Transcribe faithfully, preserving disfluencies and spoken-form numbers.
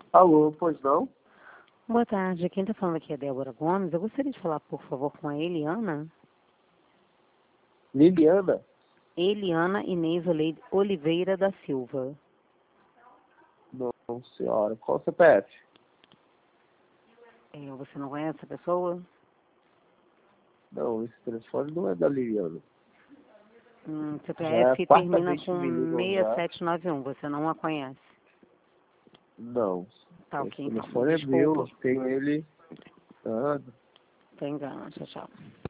Alô, pois não? Boa tarde, quem está falando aqui é Débora Gomes. Eu gostaria de falar, por favor, com a Eliana. Liliana? Eliana Inês Ole- Oliveira da Silva. Não, senhora. Qual o C P F? É, você não conhece essa pessoa? Não, esse telefone não é da Liliana. Hum, Já é a C P F quarta termina vez que com me ligam seis já. sete nove um. Você não a conhece? Não. Tá, Esse ok, então. telefone é meu, Desculpa. eu tenho ele. Ah, Tem engano. Tchau, tchau.